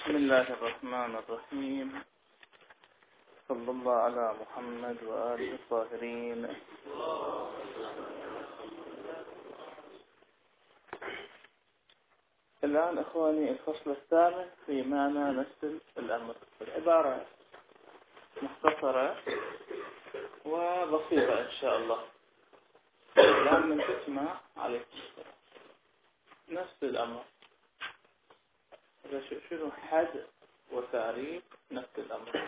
بسم الله الرحمن الرحيم. صلى الله على محمد وآله الطاهرين. الآن إخواني الفصل الثامن في معنى نفس الأمر. العبارة مختصرة وبسيطة إن شاء الله. الآن من تسمع عليكم نفس الأمر. شنو حد وتعريف نفس الأمر؟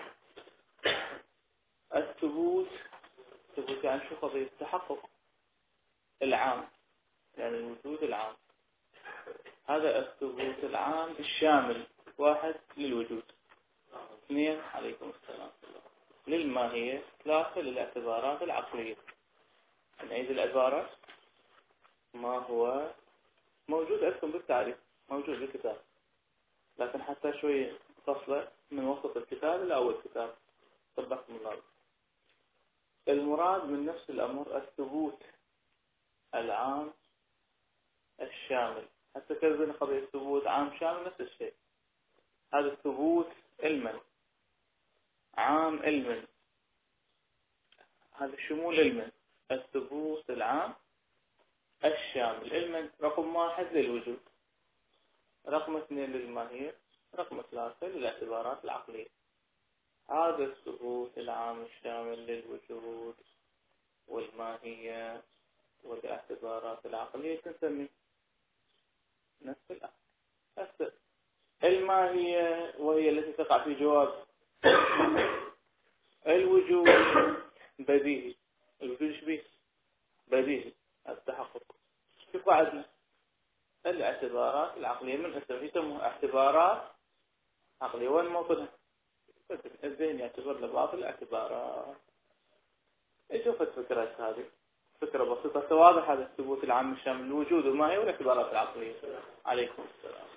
الثبوت يعني شو قضية التحقق العام، يعني الوجود العام. هذا الثبوت العام الشامل: واحد للوجود، اثنين عليكم السلام للماهية، ثلاثة للاعتبارات العقلية. نعيد العبارة: ما هو موجود عندكم بالتعريف، موجود بالكتاب، لكن حتى شوي فصلة من وسط الكتاب إلى أول كتاب. طبقكم الله. المراد من نفس الأمر الثبوت العام الشامل. حتى كذبنا قضية الثبوت عام شامل نفس الشيء. هذا الثبوت علما عام علما، هذا شمول علما. الثبوت العام الشامل علما: رقم واحد للوجود، رقم اثنين للماهية، رقم ثلاثة للاعتبارات العقلية. هذا الثبوت العام الشامل للوجود والماهية والاعتبارات العقلية تسمي نفس الأمر. الماهية وهي التي تقع في جواب الوجود بديهي. الوجود شبيه بديهي التحقق. في قاعدة الاعتبارات العقلية من اسمها يسموها اعتبارات عقلية. وين موطنها؟ الذهن يعتبر لبعض الاعتبارات. ايش فكرة هذه؟ فكرة بسيطة واضحة. هذا الثبوت العام الشامل الوجود والماهية والاعتبارات العقلية. عليكم السلام.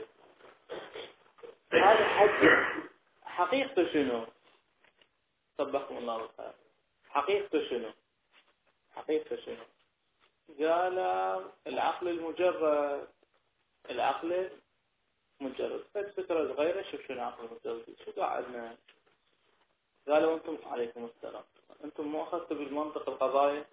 هذا حد. حقيقته شنو؟ طبقكم الله بالخير. حقيقته شنو؟ حقيقته شنو؟ قال العقل المجرد. العقل مجرد. فكرة صغيرة. شوف شنو عقل مجرد. شو قاعدنا؟ قالوا انتم عليكم السلام، انتم مو اخذتوا بالمنطق القضايا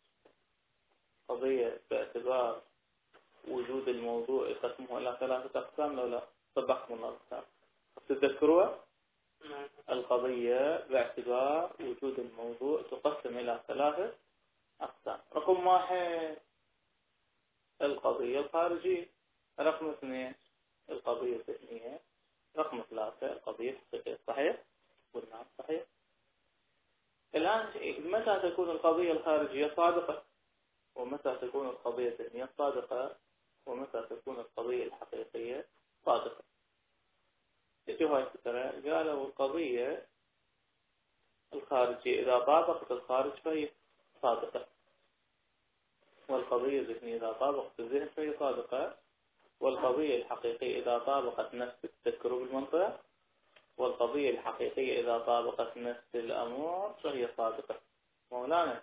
قضية باعتبار وجود الموضوع يقسموه الى ثلاثة اقسام لو لا؟ طبقكم الله بالخير. تذكروها؟ القضية باعتبار وجود الموضوع تقسم إلى ثلاثة أقسام. رقم واحد القضية الخارجية، رقم اثنين القضية الذهنية، رقم ثلاثة القضية الحقيقية. صحيح؟ قلنا صحيح. الآن متى تكون القضية الخارجية صادقة؟ ومتى تكون القضية الذهنية صادقة؟ ومتى تكون القضية الحقيقية صادقة؟ اجوا هاي الفكرة. قالوا القضية الخارجية إذا طابقت الخارج فهي صادقة، والقضية الذهنية إذا طابقت الذهن فهي صادقة، والقضية الحقيقية إذا طابقت نفس التذكر بالمنطق، والقضية الحقيقية إذا طابقت نفس الأمور فهي صادقة. مولانا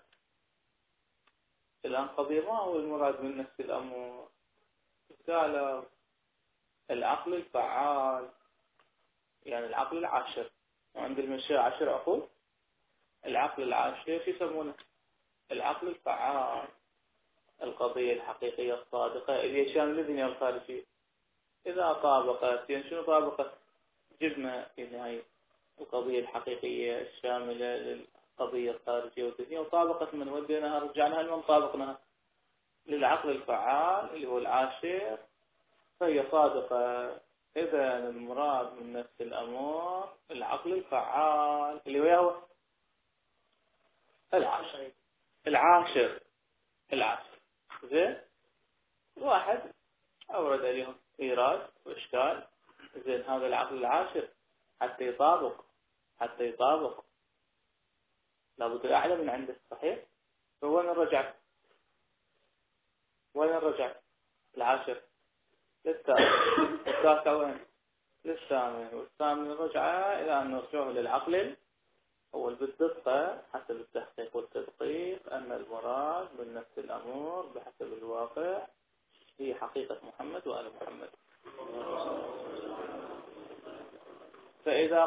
الآن قضية ما هو المراد من نفس الأمور؟ قالوا العقل الفعال، يعني العقل العاشر. وعند المشاة 10 عقول. العقل العاشر يسمونه العقل الفعال. القضية الحقيقية الصادقة اللي شامل الذهنية الخارجية إذا طابقت، يعني شنو طابقت؟ جبنا يعني هاي القضية الحقيقية الشاملة للقضية الخارجية والذهنية، وطابقت من وديناها رجعناها لمن طابقناها للعقل الفعال اللي هو العاشر فهي صادقة. إذا المراد من نفس الأمور العقل الفعال اللي هو العاشر. العاشر زين. واحد أورد عليهم إيراد وإشكال. زين هذا العقل العاشر حتى يطابق لابد الأعلى من عنده. صحيح؟ فوين الرجع؟ العاشر للتاسع وين؟ للثامن. والثامن الرجعة إلى أن نرجعه للعقل أول بالدقة حسب التحقيق والتدقيق أن المراد من نفس الأمور بحسب الواقع هي حقيقة محمد وآل محمد. فإذا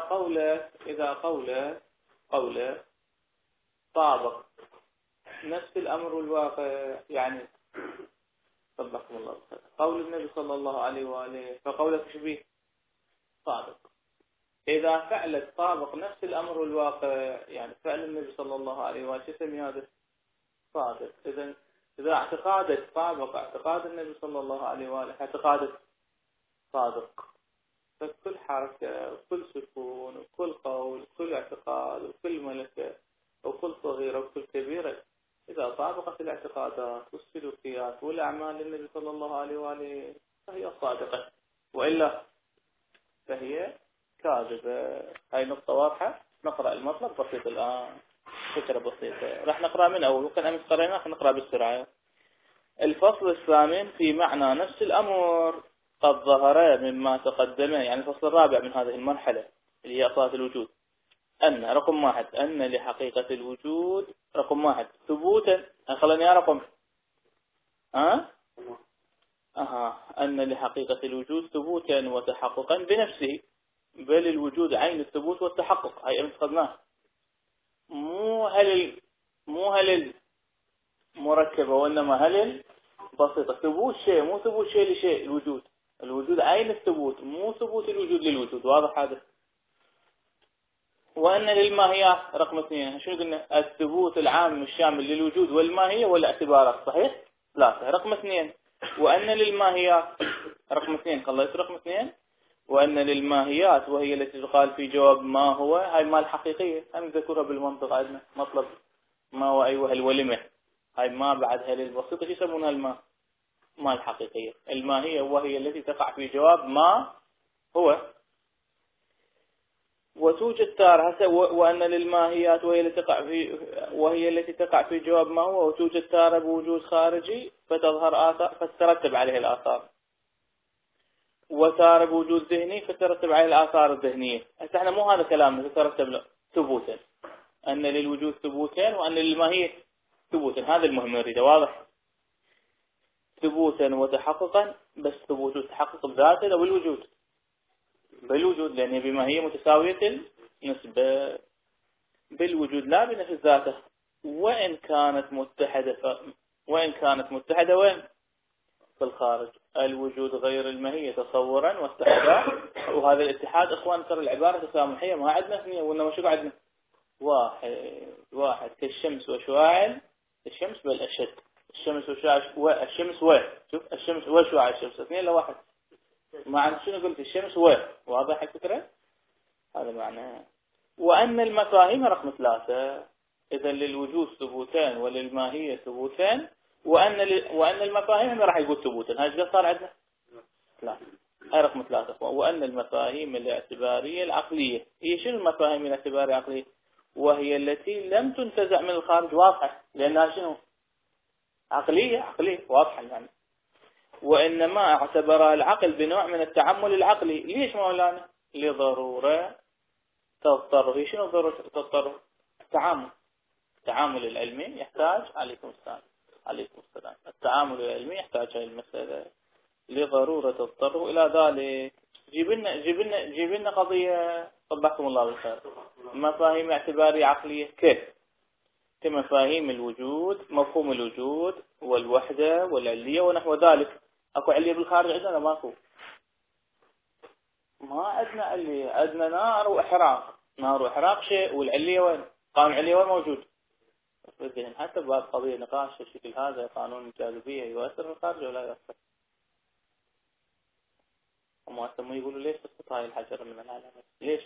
قوله طابق نفس الأمر والواقع، يعني طبقكم الله بخير، قول النبي صلى الله عليه وآله فقوله تشبيه طابق. إذا فعلت طابق نفس الأمر والواقع، يعني فعل النبي صلى الله عليه وآله يسمي هذا صادق. إذا اعتقادت طابق اعتقاد النبي صلى الله عليه وآله اعتقادت صادق. فكل حركة وكل سكون وكل قول وكل اعتقاد وكل ملكة وكل صغيرة وكل كبيرة إذا طابقت الاعتقادات والسلوكيات والأعمال للنبي صلى الله عليه وآله فهي صادقة، وإلا فهي كاذبة. هاي نقطة واضحة. نقرأ المطلب بسيط الآن، فكرة بسيطة راح نقرأ من أول، وكان أمس قرأناه نقرأ بالسرعة. الفصل الثامن في معنى نفس الأمر قد ظهر مما تقدم، يعني الفصل الرابع من هذه المرحلة اللي هي أصالة الوجود. أن رقم واحد أن لحقيقة الوجود رقم واحد ثبوتا. خلني يا رقم أن لحقيقة الوجود ثبوتا وتحققا بنفسه، بل الوجود عين الثبوت والتحقق. هاي أمس قدناه. مو هل مركبة وإنما هل بسيطة. ثبوت شيء مو ثبوت شيء لشيء. الوجود عين الثبوت مو ثبوت الوجود للوجود. واضح هذا؟ وأن للماهيات رقم 2 شنو قلنا؟ الثبوت العام الشامل للوجود والماهية والاعتبارات. صحيح؟ 3 رقم 2 وأن للماهيات رقم 2 خلصت رقم 2 وأن للماهيات وهي التي تقال في جواب ما هو. هاي ما الحقيقية هم نذكرها بالمنطق. عندنا مطلب ما هو أيوه الولمة. هاي ما بعدها للبسيطة شو يسمونها ما الحقيقية. الماهية وهي التي تقع في جواب ما هو. وتوجد تارة وأن للماهيات وهي التي تقع في جواب ما هو، وتوجد تارة بوجود خارجي فتظهر آثار فتترتب عليه الآثار، وتارة بوجود ذهني فتترتب عليه الآثار الذهنية. هسه احنا مو هذا كلامنا تترتب ثبوتا. أن للوجود ثبوتين وأن للماهية ثبوتا. هذا المهم نريده. واضح؟ ثبوتا وتحققا، بس ثبوت وتحقق بذاته أو بالوجود لأن بما هي متساوية النسبة بالوجود لا بنفس ذاته. وإن كانت متحدة وين؟ في الخارج. الوجود غير الماهية تصورا واستحضار. وهذا الاتحاد اخوان ترى العبارة تسامحية ما عندنا اثنين وانما شو عندنا واحد كالشمس وشعاع الشمس بل أشد. الشمس وشعاع الشمس شوف الشمس وشعاع الشمس اثنين لواحد. معنى شنو قلت؟ الشمس واضح الفكرة. هذا معناه. وأن المفاهيم رقم 3 إذا للوجود ثبوتان وللماهية ثبوتان وأن المفاهيم راح يقول ثبوتان. هذا صار عندنا 3. هاي رقم 3. وأن المفاهيم الاعتبارية العقلية هي شنو المفاهيم الاعتبارية العقلية؟ وهي التي لم تنتزع من الخارج. واضحة لأنها شنو؟ عقلية واضحة يعني. وإنما اعتبرها العقل بنوع من التعمل العقلي. ليش مولانا؟ لضرورة تضطر. هي شنو ضرورة تضطر؟ التعامل العلمي يحتاج عليكم السلام. التعامل العلمي يحتاج هذه المسألة لضرورة تضطر إلى ذلك. جيب لنا قضية طبعكم الله بالخير. مفاهيم اعتبارية عقلية كيف؟ كمفاهيم الوجود، مفهوم الوجود والوحدة والعلية ونحو ذلك. اكو علية بالخارج عندنا؟ ماكو. ما عندنا علية. عندنا نار وإحراق شيء. والعلية وين؟ قانون العلية وين موجود؟ بالذهن. حتى بهذه القضية نقاش الشكل هذا قانون الجاذبية يؤثر في الخارج ولا يؤثر؟ هم أسموا يقولوا ليش تسقط هاي الحجر من العالم؟ ليش؟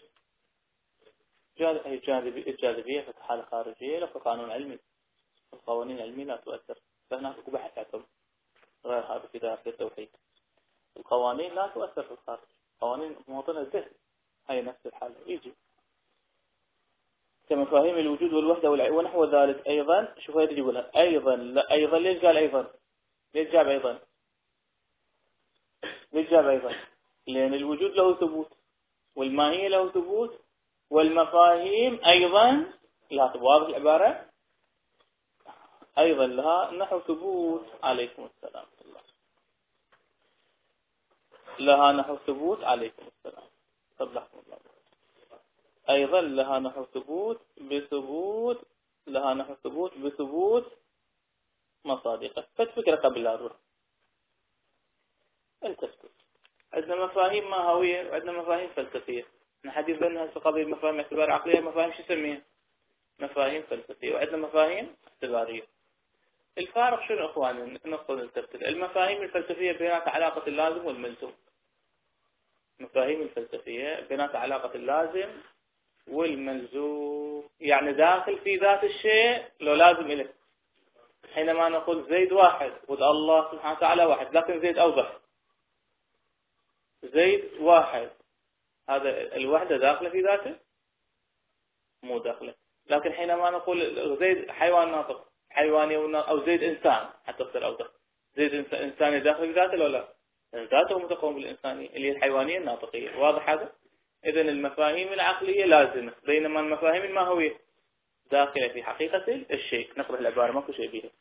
الجاذبية في حالة خارجية لك قانون علمي. القوانين العلمية لا تؤثر. فهناك بحث عندهم غير هذا في دائرة التوحيد. القوانين لا تؤثر في الخارج. قوانين مواطنة الذهن. هاي نفس الحالة يجي كمفاهيم الوجود والوحدة ونحو ذلك. أيضا شوف هذه يقولها أيضا. لا أيضا ليش قال أيضا؟ ليش جاب أيضا؟ لأن الوجود له ثبوت والماهية له ثبوت والمفاهيم أيضا لا ثبوت. واضح العبارة؟ أيضا لها نحو ثبوت. عليكم السلام. لها نحو ثبوت. عليكم السلام. صدقكم الله. أيضا لها نحو ثبوت بثبوت، لها نحو ثبوت بثبوت مصادقه. فالفكرة قبل لا نروح أنت تسكت. عندنا مفاهيم ماهوية وعندنا مفاهيم فلسفية. نحديث بأنها في قضية مفاهيم اعتبار عقلية، مفاهيم شو نسميها؟ مفاهيم فلسفية. وعندنا مفاهيم اعتبارية. الفارق شنو اخواني؟ نقصد التفصيل. المفاهيم الفلسفية بينات علاقة اللازم والملزوم. مفاهيم الفلسفية بينات علاقة اللازم والملزوم، يعني داخل في ذات الشيء لو لازم إليه. حينما نقول زيد واحد والله سبحانه وتعالى واحد، لكن زيد أوضح. زيد واحد، هذا الوحدة داخلة في ذاته؟ مو داخلة. لكن حينما نقول زيد حيوان ناطق، حيواني أو زيد إنسان، حتى تصير أوضح. زيد إنساني داخل في ذاته لو لا؟ ذاته متقوم بالإنسانية اللي هي الحيوانية الناطقية. واضح هذا؟ إذن المفاهيم العقلية لازمة، بينما المفاهيم الماهوية داخلة في حقيقة الشيء. نقرأ العبارة ماكو شيء بيها.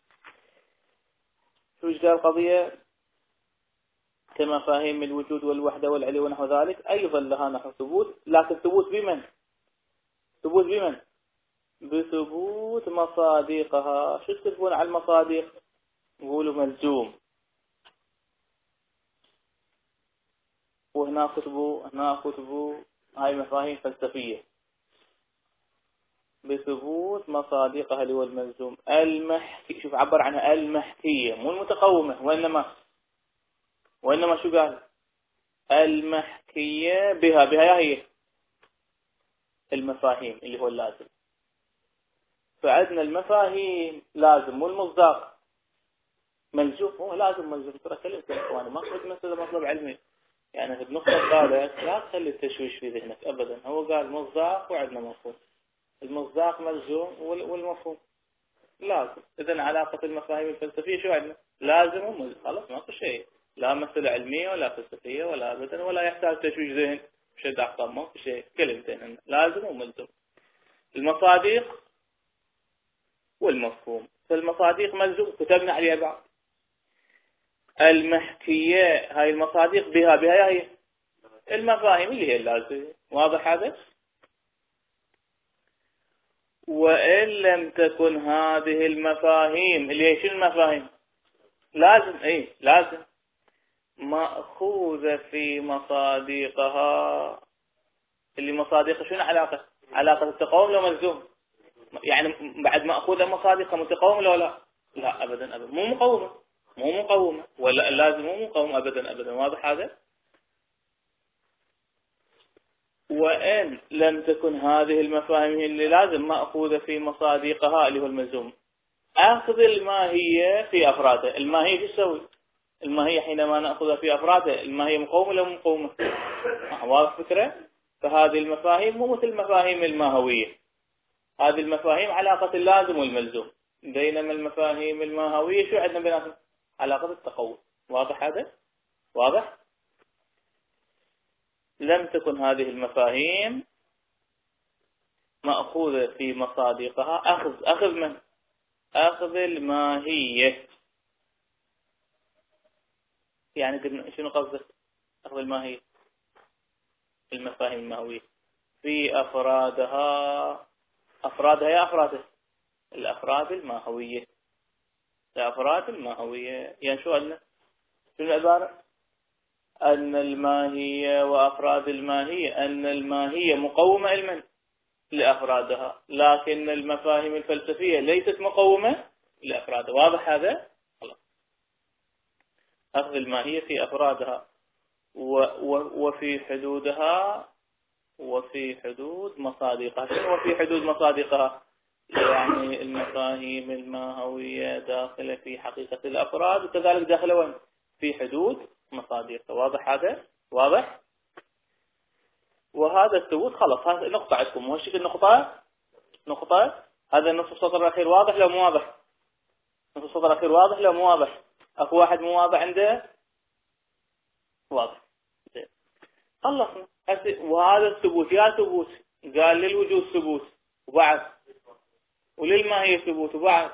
شو قال القضية؟ كمفاهيم الوجود والوحدة والعلي ونحو ذلك أيضا لها نحو ثبوت، لكن ثبوت بمن؟ ثبوت بمن؟ بثبوت مصادقها. شو تكتبون على المصادق؟ يقولوا ملزوم، وهنا كتبوا هاي مفاهيم فلسفية. بثبوت مصادقها اللي هو الملزوم المحكي. شوف عبر عنها المحكية، مو المتقومة، وإنما شو قال؟ المحكية بها هي المفاهيم اللي هو اللازم. فعندنا المفاهيم لازم والمصداق ملزوم. هو لازم ملزوم. ترى كلمة اخواني ما قلت مثلا مطلب علمي، يعني بنقطة قالت لا تخلي التشويش في ذهنك ابدا. هو قال مصداق وعندنا مفهوم. المصداق ملزوم والمفهوم لازم. اذا علاقة المفاهيم الفلسفية شو عندنا؟ لازم وملزوم. خلاص ماكو شيء، لا مسألة علمية ولا فلسفية ولا ابدا، ولا يحتاج تشويش ذهن شد اعصاب. ماكو شيء، كلمتين لازم وملزوم. المصادق والمفهوم. فالمصادق ملزوم كتبنا عليها بعض. المحكية هاي المصادق بها هي المفاهيم اللي هي اللازمة. واضح هذا؟ وإن لم تكن هذه المفاهيم اللي هي شنو المفاهيم؟ لازم لازم مأخوذة في مصادقها. اللي مصادقها شنو علاقة التقاوم لو ملزوم؟ يعني بعد مأخوذة مصادقها متقاوم لو لا؟ لا أبدا مو مقومة ولا لازم مو مقوم أبدا. واضح هذا؟ وإن لم تكن هذه المفاهيم اللي لازم مأخوذة في مصادقها اللي هو الملزوم، أخذ الماهية في أفرادها. الماهية شو تسوي؟ الماهية حينما نأخذها في أفرادها، الماهية مقومة ولا مو مقومة؟ واضح فكرة؟ فهذه المفاهيم مو مثل المفاهيم الماهوية. هذه المفاهيم علاقة اللازم والملزوم، بينما المفاهيم الماهوية شو عندنا بيناتهم؟ علاقة التقوم. واضح هذا؟ واضح؟ لم تكن هذه المفاهيم مأخوذة في مصادقها. أخذ من؟ أخذ الماهية. يعني شنو قصدك؟ أخذ الماهية، المفاهيم الماهوية في أفرادها. يا أفرادها الأفراد الماهوية. الأفراد الماهوية يعني شو قلنا؟ شنو العبارة؟ أن الماهية وأفراد الماهية، أن الماهية مقومة لمن؟ لأفرادها، لكن المفاهيم الفلسفية ليست مقومة لأفرادها. واضح هذا؟ خلاص. أخذ الماهية في أفرادها وفي حدودها وفي حدود مصادقها. شنو وفي حدود مصادقها؟ يعني المفاهيم الماهوية داخلة في حقيقة الأفراد، وكذلك داخلة وين؟ في حدود مصادقها. واضح هذا؟ واضح؟ وهذا الثبوت خلص. هذا نقطة عندكم. وش نقطة. هذا نصف السطر الأخير واضح لو مو واضح؟ نصف السطر الأخير واضح لو مو واضح؟ أكو واحد مو واضح عنده؟ واضح. زين. خلصنا. وهذا الثبوت يا ثبوت قال للوجود ثبوت وبعد، وللماهية ثبوت وبعد،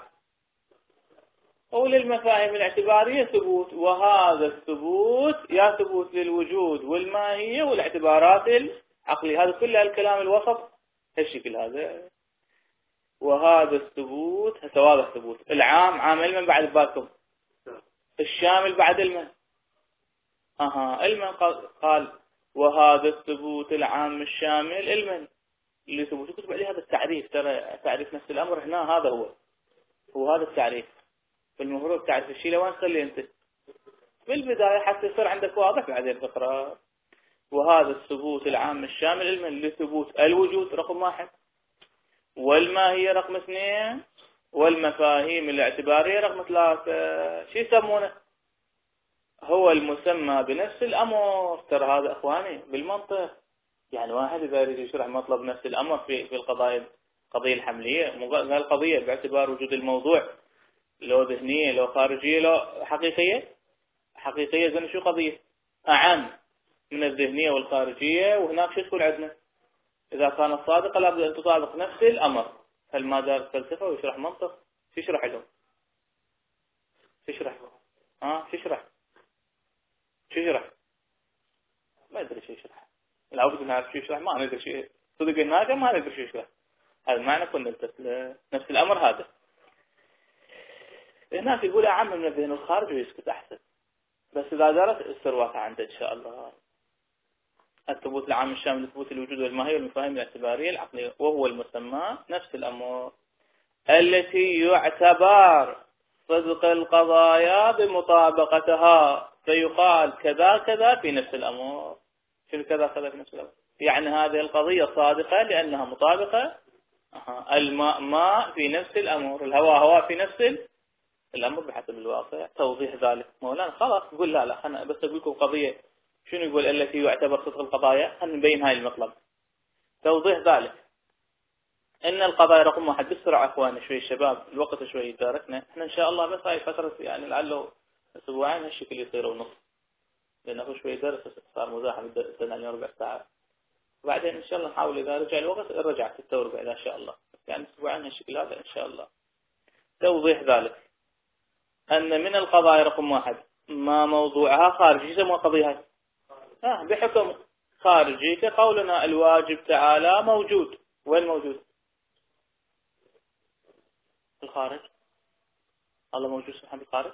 وللمفاهيم الاعتبارية ثبوت. وهذا الثبوت يا ثبوت للوجود والماهية والاعتبارات عقلي. هذا كله الكلام الوسط هالشكل هذا. وهذا الثبوت هسه واضح الثبوت العام عام علما بعد باكم، الشامل بعد علما. علما قال وهذا الثبوت العام الشامل علما لثبوت. كتب عليه هذا التعريف، ترى تعريف نفس الأمر هنا هذا هو هذا التعريف. فالمفروض تعرف الشيء لوين تخليه انت بالبداية حتى يصير عندك واضح بعدين تقرأ. وهذا الثبوت العام الشامل علما لثبوت الوجود رقم 1، والماهية رقم 2، والمفاهيم الاعتبارية رقم 3. شو يسمونه؟ هو المسمى بنفس الأمر. ترى هذا أخواني بالمنطق، يعني واحد إذا يريد يشرح مطلب نفس الأمر في القضية الحملية، القضية باعتبار وجود الموضوع لو ذهنية لو خارجية لو حقيقية زين شو قضية أعم من الذهنية والخارجية. وهناك شو تقول عندنا؟ إذا كانت صادقة لابد أن تطابق نفس الأمر. هل ما دار فلسفة ويشرح منطق؟ شو يشرح لهم؟ شو يشرح؟ شو يشرح؟ ما أدري شو يشرح. لابد نعرف شو يشرح، ما ندري شو صدق هناك، ما ندري شو يشرح. هذا معنى كنا نفس الأمر هذا. هناك يقول أعم من الذهن الخارج ويسكت أحسن. بس إذا درس السروات عنده إن شاء الله. الثبوت العام الشامل لثبوت الوجود والماهية والمفاهيم الاعتبارية العقلية، وهو المسمى نفس الأمور التي يعتبر صدق القضايا بمطابقتها، فيقال كذا كذا في نفس الأمور. شنو كذا كذا في نفس الأمور؟ يعني هذه القضية صادقة لأنها مطابقة. الماء ماء في نفس الأمور، الهواء هواء في نفس الأمر بحسب الواقع. توضيح ذلك مولانا خلاص يقول لا خلنا بس أقول لكم قضية شنو يقول التي يعتبر صدق القضايا. خلنا نبين هاي المطلب. توضيح ذلك ان القضايا رقم 1 بسرعة اخواني شوي الشباب الوقت شوي يداركنا احنا ان شاء الله. بس هاي فترة يعني لعله اسبوعين هالشكل يصير ونص، لان اخو شوي درس صار مزاحم السنة يعني 4 ساعات. وبعدين ان شاء الله نحاول اذا رجع الوقت نرجع 6 وربع ان شاء الله، يعني اسبوعين هالشكل هذا ان شاء الله. توضيح ذلك ان من القضايا رقم 1 ما موضوعها خارجي. يسمى قضية بحكم خارجي كقولنا الواجب تعالى موجود. وين موجود؟ في الخارج. الله موجود سبحانه بالخارج؟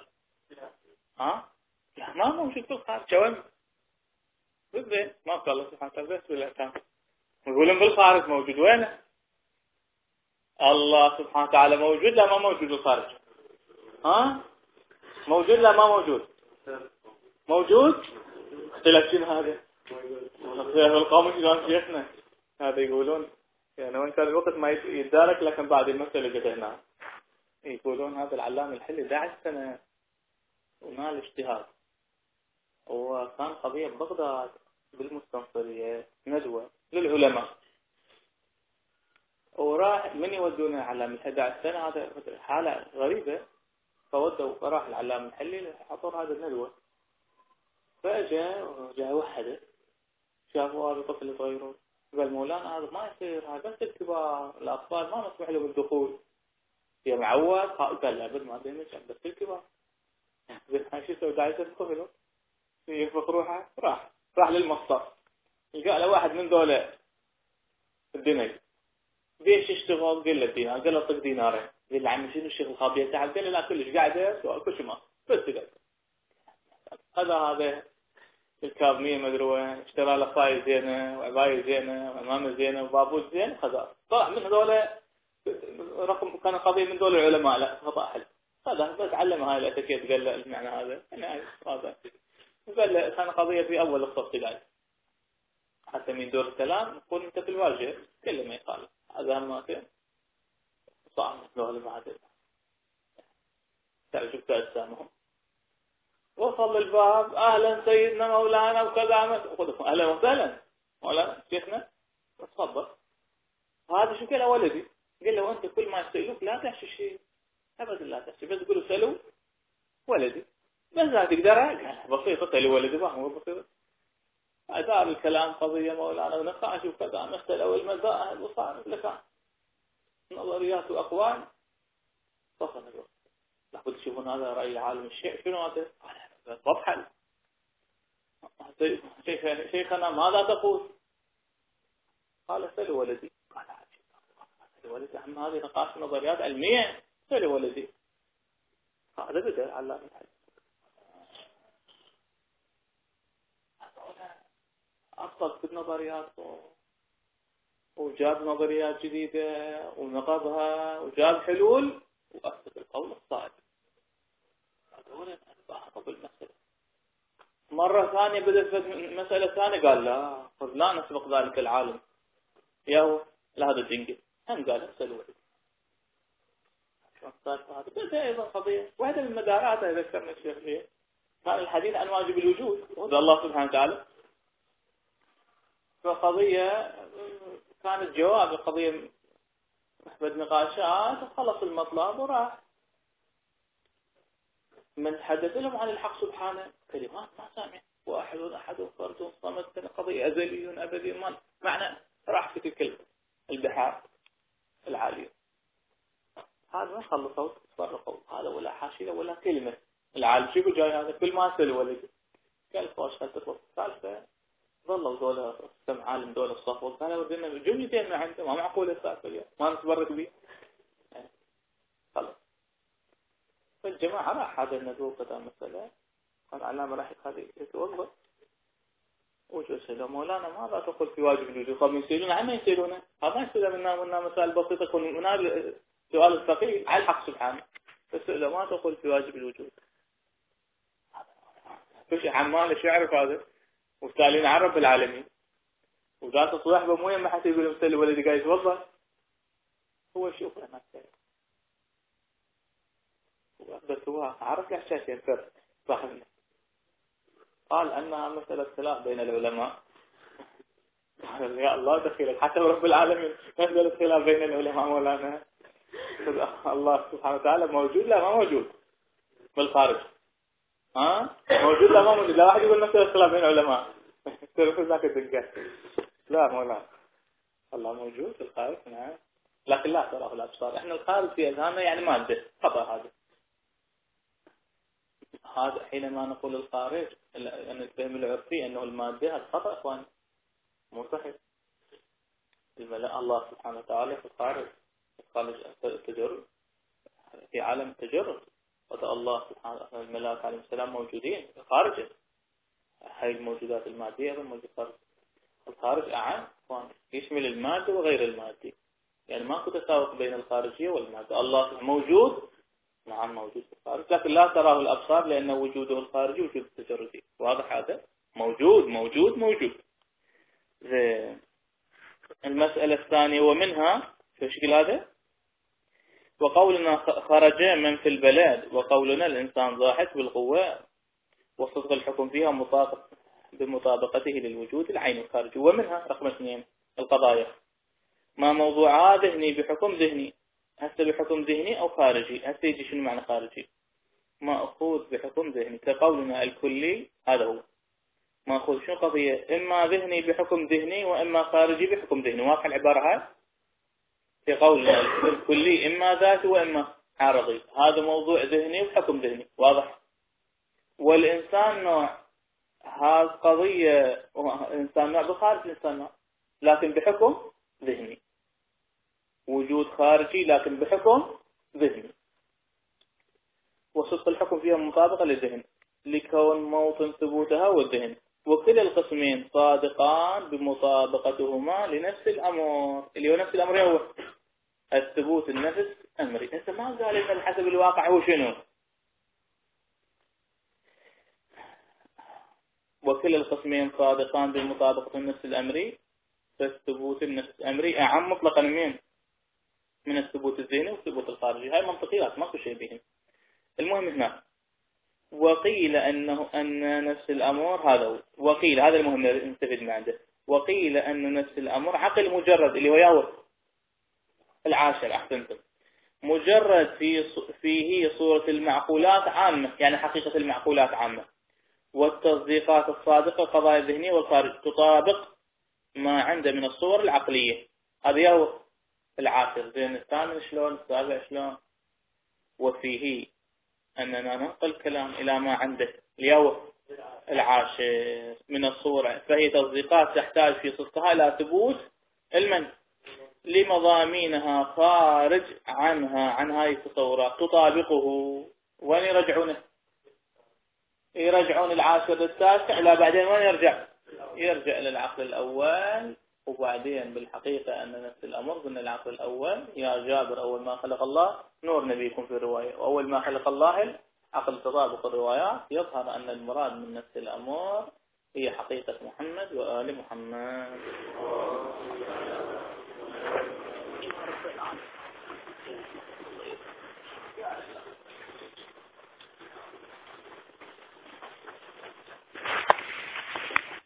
لا ما موجود في الخارج. وين؟ بالذين ما قال الله سبحانه وتعالى بس بالأحكام. يقولون بالخارج موجود. وين؟ الله سبحانه وتعالى موجود لا ما موجود بالخارج؟ موجود لا ما موجود؟ موجود. اختلاف شنو هذا؟ اختلاف القوم شلون شيخنا هذا يقولون يعني وين كان الوقت ما يتدارك، لكن بعد المسألة جت هنا يقولون هذا العلامة الحلي 11 سنة ونال اجتهاد. وكان قضية ببغداد بالمستنصرية ندوة للعلماء، وراح من يودونه علامة 11 سنة. هذا حالة غريبة. فودوا وراح العلامة الحلي حضر هذا الندوة. فجاء وحده شافوا هذا طفل صغير قال مولانا هذا ما يصير، هذا بس الكبار، الأطفال ما مسموح له بالدخول. يا معود قال لا ما بيمشي بس الكبار. شو يسوي داعي الطفل يفك روحه. راح للمصطف يلقى له واحد من دولة الدنيا ليش يشتغل؟ قال له دينار. قال له طق دينارين. قال له عمي شنو الشيخ الخابية تعال؟ قال له لا كلش قاعدة سؤال كل شيء ما بس قال هذا الكاظمية مدري وين اشترى له فاي زينة وعباية زينة وعمامة زينة وبابوس زين خذ طلع من هذول رقم. كان قضية من دول العلماء لا خطأ حل هذا بس علم هاي الاتيكيت. قال له المعنى هذا يعني هذا قال له كان قضية في أول الصف قاعد حتى من دور الكلام نقول أنت في الواجهة كل ما يقال هذا ما كان صعب له المعادل تعجبت أجسامهم. وصل للباب أهلا سيدنا مولانا وكذا أهلا وسهلا مولانا شيخنا تفضل. هذا شو كله ولدي؟ قال له أنت كل ما يسألوك لا تحشي شيء أبدا لا تحشي بس تقولوا سألوا ولدي بس لا تقدر بسيطة سألوا ولدي ما هو بسيطة. أدار الكلام قضية مولانا ونقاش وكذا نختلوا المذاهب وصار لك نظريات وأقوال. فصل الوقت لابد تشوفون هذا رأي العالم الشيعي شنو هذا؟ واضحة شيخنا ماذا تقول؟ قال سل ولدي. قال عجيب، سل ولدي عم، هذه نقاش نظريات علمية، سل ولدي. هذا بدأ علامة الحديث. أصدق في النظريات وجاب نظريات جديدة ونقضها وجاب حلول وأثبت القول الصائب. هذول أحقق المسألة. مرة ثانية بدأت مسألة ثانية قال لا، قد لا نسبق ذلك العالم ياهو لهذا الدنجل، هم قال سلوى. هذا بدأ أيضا قضية واحدة من المدارات ذكرنا الشيخ فيها، كان الحديث عن واجب الوجود وهذا الله سبحانه وتعالى. فقضية كانت جواب القضية محمد نقاشات، خلص المطلب وراح. من تحدث لهم عن الحق سبحانه كلمات ما سامع، واحد أحد فرد صمد، قضية أزلي أبدي، ما معنى، راح في تلك البحار العالية. هذا خلصوا تفرقوا، هذا ولا حاشية ولا كلمة. العالم شو جاي هذا كل ما سأل ولد قال فاش خلصت الثالثة. ظلوا دولة سمع عالم دولة الصفوة، قالوا ودنا جملتين ما عنده، ما معقولة السالفة اليوم ما نتبرك به. خلص. فالجماعة راح هذا الندوة قدام مسألة، قال علامة راح هذه يتوضأ وجو سيدة مولانا ماذا تقول في واجب الوجود؟ قبل يسألون عما يسألون، هذا يسأل منا مسائل بسيطة، يكون من هذا سؤال الثقيل على الحق سبحانه. فسأل ما تقول في واجب الوجود؟ فش عمال شو يعرف هذا؟ وستالين عرب العالمين وذات الصباح بمويه ما حتى يقول مثل ولدي قاعد يتوضا. هو شوف انا بس هو عرف الاحساس ينفر فاهمنا. قال انها مساله خلاف بين العلماء. قال يا الله دخيلك حتى رب العالمين مساله خلاف بين العلماء مولانا. الله سبحانه وتعالى موجود لا ما موجود بالخارج؟ موجود لا ما موجود؟ لا واحد يقول مساله خلاف بين العلماء تعرف ذاك الدنيا. لا مولانا الله موجود في الخارج نعم، لكن لا تراه الأبصار. احنا الخارج في أذهاننا يعني مادة، خطأ هذا. حينما نقول الخارج أن الفهم العرفي أنه المادة، هذا خطأ أخوان، مو صحيح. الله سبحانه وتعالى في الخارج، التجرد، في عالم التجرد، وده الله سبحانه وتعالى الملائكة عليهم السلام موجودين خارجه. هاي الموجودات المادية موجودة خارج. الخارج أعم يشمل المادة وغير المادة، يعني ماكو تساوي بين الخارجية والمادة. الله موجود، نعم موجود في الخارج، لكن لا تراه الأبصار لأن وجوده الخارجي وجود التجردي. واضح هذا؟ موجود موجود موجود. المسألة الثانية ومنها في شكل هذا، وقولنا خرج من في البلاد، وقولنا الإنسان ضاحك بالقوة وصدق الحكم فيها بمطابقته للوجود العين الخارجي. ومنها رقم 2 القضايا، ما موضوع ذهني بحكم ذهني، هسه بحكم ذهني أو خارجي. هسه يجي شنو معنى خارجي؟ مأخوذ بحكم ذهني، كقولنا الكلي هذا هو مأخوذ. شنو قضية؟ إما ذهني بحكم ذهني وإما خارجي بحكم ذهني. واضح العبارة هاي؟ في قولنا الكلي إما ذاتي وإما عارضي، هذا موضوع ذهني وحكم ذهني. واضح؟ والإنسان نوع، هذا قضية إنسان نوع بخارج الإنسان نوع، لكن بحكم ذهني. وجود خارجي لكن بحكم ذهني، وصدق الحكم فيها مطابقة للذهن لكون موطن ثبوتها والذهن، وكلا القسمين صادقان بمطابقتهما لنفس الأمر. اللي هو نفس الأمر هو الثبوت النفس أمري. انت ما قال إن حسب الواقع هو شنو؟ وكلا القسمين صادقان بمطابقة النفس الأمري، فالثبوت النفس الأمري أعم مطلقا من الثبوت الذهني والثبوت الخارجي. هاي منطقيات ماكو شيء بهم. المهم هنا وقيل أن نفس الأمر هذا هو. وقيل هذا المهم نستفيد من عنده. وقيل أن نفس الأمر عقل مجرد اللي هو ياور العاشر. أحسنتم. مجرد فيه صورة المعقولات عامة، يعني حقيقة المعقولات عامة، والتصديقات الصادقة القضايا الذهنية والخارج تطابق ما عنده من الصور العقلية. هذا ياور العاشر. زين الثامن شلون؟ السابع شلون؟ وفيه أننا ننقل الكلام إلى ما عنده اليوم العاشر من الصورة، فهي تصديقات تحتاج في صدقها إلى ثبوت المن لمضامينها خارج عنها، عن هاي التصورات تطابقه. وين يرجعونه؟ يرجعون العاشر للتاسع، لا بعدين وين يرجع للعقل الأول. وبعدين بالحقيقة أن نفس الأمر قلنا العقل الأول يا جابر أول ما خلق الله نور نبيكم في الرواية، وأول ما خلق الله عقل تطابق الروايات. يظهر أن المراد من نفس الأمر هي حقيقة محمد وآل محمد.